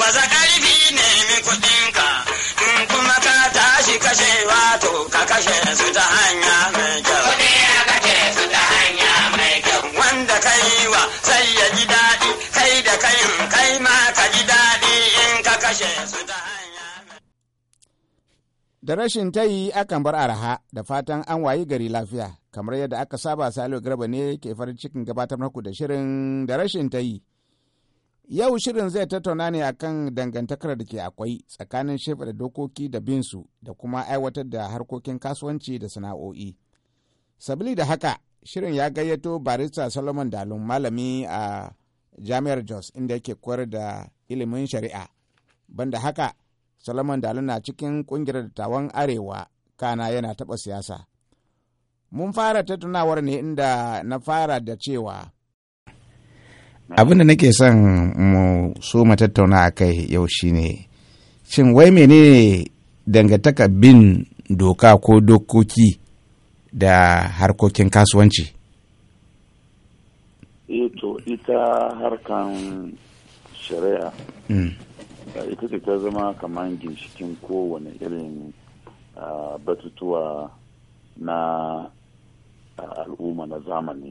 baza ƙarfi nemi kuɗinka, in kuma ka tashi kashe wato ka kashe su ta hanya mai kyau. Kuɗi ya kashe su ta hanya mai kyau. Wanda ka yi wa sai ya ji daɗi, kai da kayin kai ma ka ji daɗi in ka kashe su ta hanya mai. Da rashin tayi akan bar araha, da fatan an wayi gari lafiya. Kamar yadda aka saba, Salihu Garba ne ke farin cikin gabatar muku da shirin da rashin tayi. Yau shirin zai tattauna ne akan dangantakar da ke akwai tsakanin shefa da dokoki da binsu da kuma aiwatar da harkokin kasuwanci da sana'o'i. Sabili da haka, shirin ya gayyato barista Solomon Dalun, malami a Jami'ar Jos inda yake koyar da ilimin shari'a. Banda haka, Solomon Dalun na cikin kungiyar dattawan Arewa, kana yana taɓa siyasa. Mun fara tattaunawar ne inda na fara da cewa abin da nake son mu so mu tattauna a kai yau shine shin wai menene dangantaka bin doka ko dokoki da harkokin kasuwanci? To ita harkan shari'a ita ce ta zama kamar ginshikin kowane irin batutuwa na al'umma na zamani.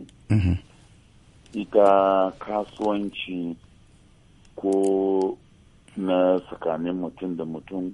Ita kasuwanci ko na tsakanin mutum da mutum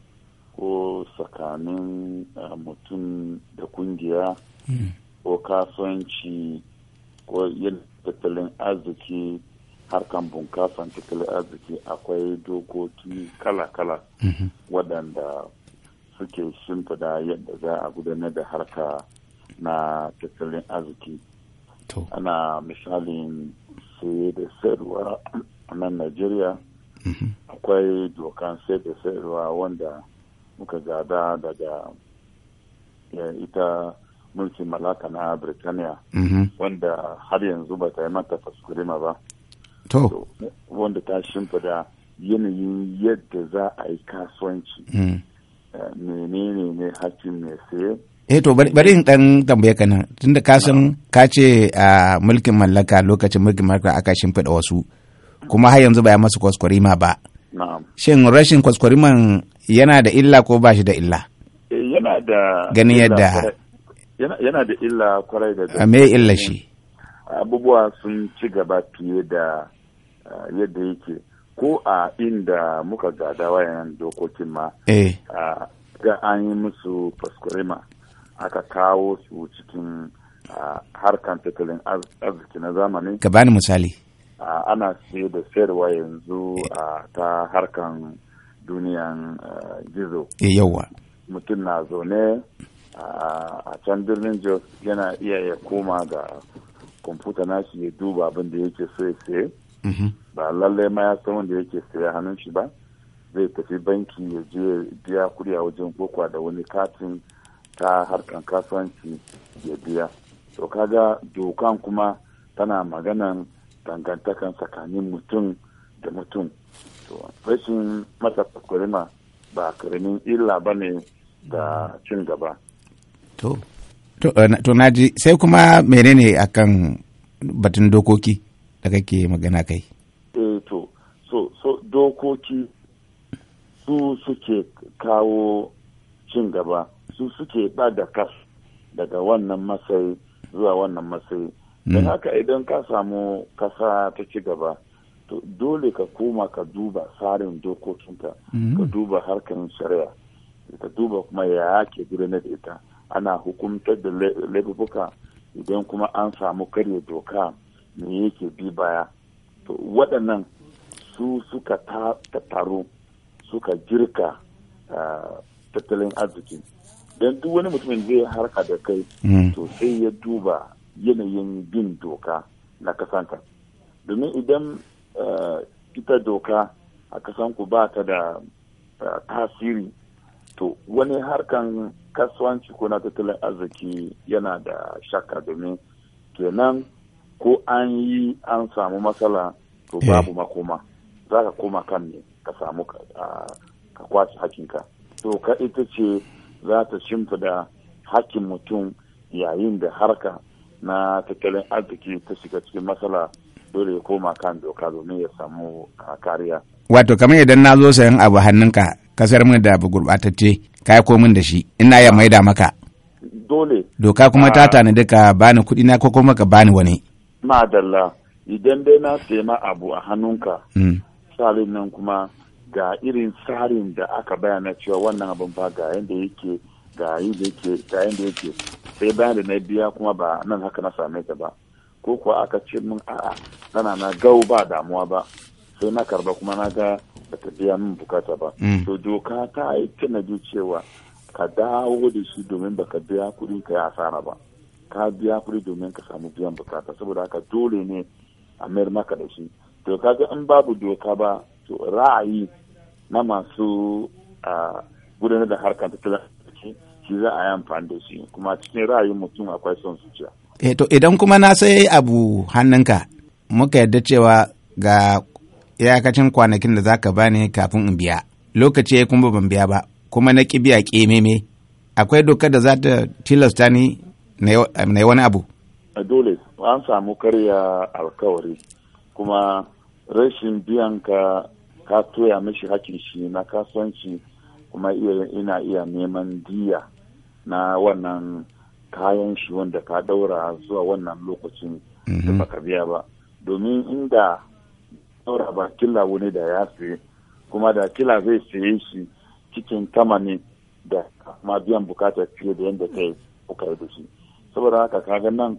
ko tsakanin mutum da kungiya ko kasuwanci ko yin tattalin arziki, harkan bunkasan tattalin arziki, akwai dokoki kala-kala waɗanda suke shimfida yadda za a gudanar da harka na tattalin arziki. Ana misalin saye da sayarwa a nan Najeriya. Akwai dokan saye da sayarwa wanda muka gada daga ita mulkin mallaka na Birtaniya, wanda har yanzu ba ta yi mata faskurima ba. Wanda ta shimfida yanayin yadda za a yi kasuwanci. Menene ne hakkin mai saye? To bari in dan tambaye ka nan, tunda ka san ka ce a mulkin mallaka, lokacin mulkin mallaka aka shimfiɗa wasu kuma har yanzu ba ya masu kwaskwarima ba. Shin rashin kwaskwariman yana da illa ko ba shi da illa? Yana da ganin yadda yana da illa kwarai da me illa shi? Abubuwa sun ci gaba fiye da yadda yake, ko a inda muka gada wayan dokokin ma ga an yi musu kwaskwarima, aka kawo su cikin harkan tattalin arziki na zamani. Ka bani misali. Ana siye da sayarwa yanzu ta harkan duniyan gizo. Yawwa. Mutum na zaune a can birnin Jos, yana iya ya koma ga kwamfuta nashi ya duba abin da yake so ya saye. Ba lallai ma ya san wanda yake saye hannun shi ba. Zai tafi banki ya je biya kuɗi a wajen kokwa da wani katin ta harkan kasuwanci ya biya. To kaga dokan kuma tana maganan dangantakan tsakanin mutum da mutum. To rashin mata kwaskwarima ba karamin illa ba ne da cin gaba. To naji, sai kuma menene akan batun dokoki da kake magana kai? So dokoki su suke kawo cin gaba, su suke ɗaga kas daga wannan matsayi zuwa wannan matsayi. Don haka idan ka samu kasa ta ci gaba, to dole ka koma ka duba tsarin dokokinka, ka duba harkar shari'a, ka duba kuma ya ake gudanar da ita. Ana hukumtar da laifuka, idan kuma an samu karya doka me yake bi baya. To waɗannan su suka taru suka jirka tattalin arziki. Don duk wani mutumin zai harka da kai, to sai ya duba yanayin bin doka na kasanka. Domin idan ita doka a kasanku ba ta da tasiri, to wani harkan kasuwanci ko na tattalin arziki yana da shakka, domin kenan ko an yi an samu matsala, to babu makoma. Za ka koma kan ne ka samu ka kwace hakinka. Doka ita ce za ta shimfida hakkin mutum yayin da harka na tattalin arziki ta shiga cikin matsala, dole ya koma kan doka domin ya samu kariya. Wato kamar idan na zo sayan abu hannunka kasar min da abu gurɓatacce ka yi komin da shi ina ya maida maka. Dole. Doka kuma ta tanadi ka bani kuɗi na ko kuma ka bani wani. Madalla idan dai na sayi ma abu a hannunka. Tsarin nan kuma ga irin tsarin da aka bayana cewa wannan abin ba ga yadda yake ga yadda yake sai bayan da na biya kuma ba nan haka na same ta ba ko kuwa aka ce min a'a tana na gau ba damuwa ba sai na karba kuma na ga ba ta biya min bukata ba to doka ta yi tanadi cewa ka dawo da shi domin baka biya kuɗi ka yi asara ba ka biya kuɗi domin ka samu biyan bukata saboda haka dole ne a mayar maka da shi to kaga in babu doka ba to ra'ayi na masu gudanar da harkar tattalin arziki shi za a yi amfani da shi kuma cikin ra'ayin mutum akwai son zuciya. To idan kuma na sai abu hannunka muka yarda cewa ga iyakacin kwanakin da za ka bani kafin in biya lokaci ya kuma ban biya ba kuma na ƙi biya ƙememe akwai dokar da za ta tilasta ni na yi wani abu. Dole an samu karya alkawari kuma rashin biyan ka toya mishi hakin shi na kasuwanci kuma ina iya neman diya na wannan kayan shi wanda ka daura zuwa wannan lokacin da baka biya ba domin inda daura ba kila wani da ya saye kuma da kila zai saye shi cikin tamani da ma biyan bukatar fiye da yadda kai kuka yi da shi saboda haka kaga nan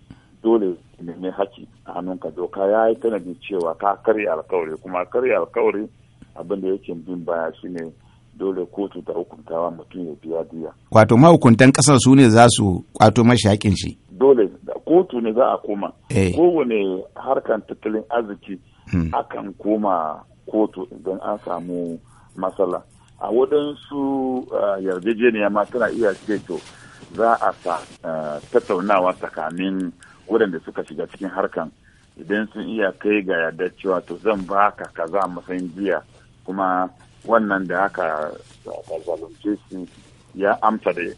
dole ne haki a hannunka doka ya yi tanadi cewa ka karya alkawari kuma karya alkawari abin da yake bin baya shine dole kotu ta hukuntawa mutum ya biya diya. Wato mahukuntan kasar su ne za su kwato mashi haƙin shi. Dole kotu ne za a koma. Kowane harkan tattalin arziki akan koma kotu idan an samu matsala. A waɗansu yarjejeniya ma tana iya ce to za a sa tattaunawa tsakanin waɗanda suka shiga cikin harkan idan sun iya kai ga yarda cewa to zan baka kaza matsayin jiya kuma wannan da aka zalunce shi ya amsa da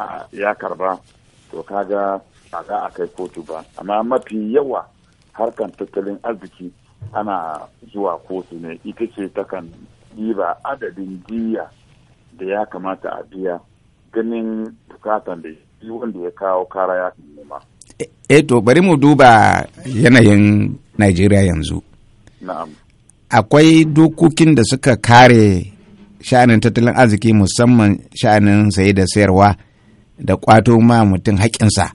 ya karba to kaga ba za a kai kotu ba amma mafi yawa harkan tattalin arziki ana zuwa kotu ne ita ce takan ɗiba adadin diya da ya kamata a biya ganin bukatan da wanda ya kawo kara ya nema. To bari mu duba yanayin Najeriya yanzu. Na'am. Akwai dokokin da suka kare sha'anin tattalin arziki musamman sha'anin saye da sayarwa da kwato ma mutum haƙƙinsa.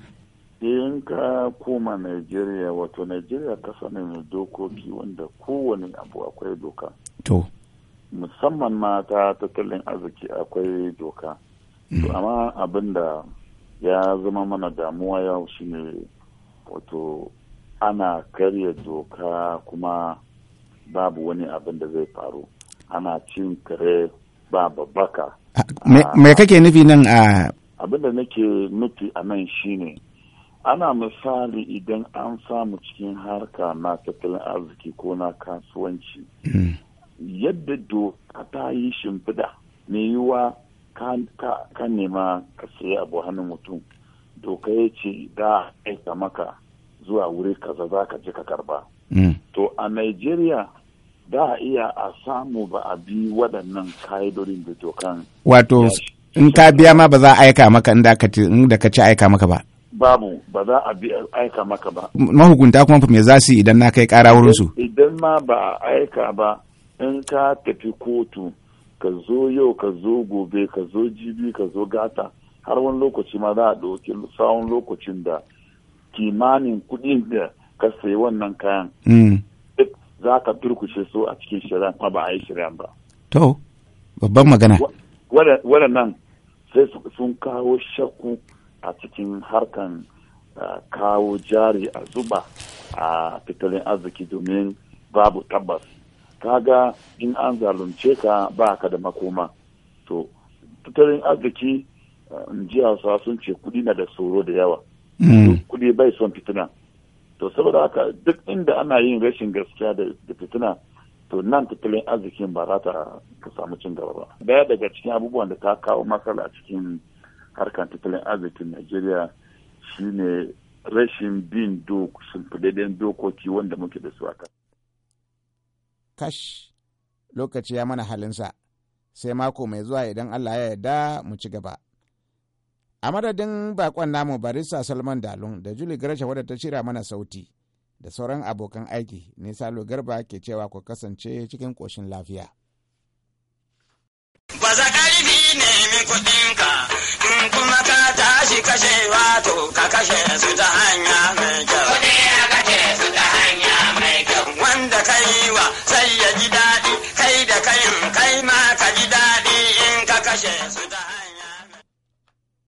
In ka koma Najeriya wato Najeriya kasa ne mai dokoki wanda kowane abu akwai doka. To. Musamman ma ta tattalin arziki akwai doka. To amma abin da ya zama mana damuwa yau shine wato ana karya doka kuma babu wani abin da zai faru ana cin kare ba babbaka. Me kake nufi nan a abin da nake nufi a nan shine ana misali idan an samu cikin harka na tattalin arziki ko na kasuwanci yadda doka ta yi shimfiɗa me yiwuwa ka nema ka sayi abu hannun mutum doka ya ce da aika maka zuwa wuri kaza za ka je ka karba. To a Najeriya da iya a samu ba a bi waɗannan ka'idodin da dokan. Wato in ka biya ma ba za a aika maka inda ka ci aika maka ba. Babu ba za a bi aika maka ba. Mahukunta kuma me za su idan na kai ƙara wurin su? Idan ma ba a aika ba in ka tafi kotu ka zo yau ka zo gobe ka zo jibi ka zo gata har wani lokaci ma za a ɗauki tsawon lokacin da kimanin kuɗin da ka sayi wannan kayan duk za ka turkushe su a cikin shari'a kuma ba a yi shari'a ba. To, babban magana. Waɗannan sai sun kawo shakku a cikin harkan kawo jari a zuba a tattalin arziki domin babu tabbas. Kaga in an zalunce ka ba ka da makoma. To, tattalin arziki jiya sun ce kuɗi na da tsoro da yawa. Kuɗi bai son fitina. To saboda haka duk inda ana yin rashin gaskiya da fitina to nan tattalin arzikin ba za ta samu cin gaba ba. Daya daga cikin abubuwan da ta kawo matsala a cikin harkar tattalin arzikin Najeriya shine rashin bin shimfiɗaɗɗen dokoki wanda muke da su a kan. Kash, lokaci ya mana halinsa, sai mako mai zuwa idan Allah ya yarda mu ci gaba. A madadin bakon namu barista Salman Dalun da Julie Gresham wadda ta shirya mana sauti da sauran abokan aiki, ne Salo Garba ke cewa ku kasance cikin ƙoshin lafiya. Baza ƙarfi nemi kuɗinka,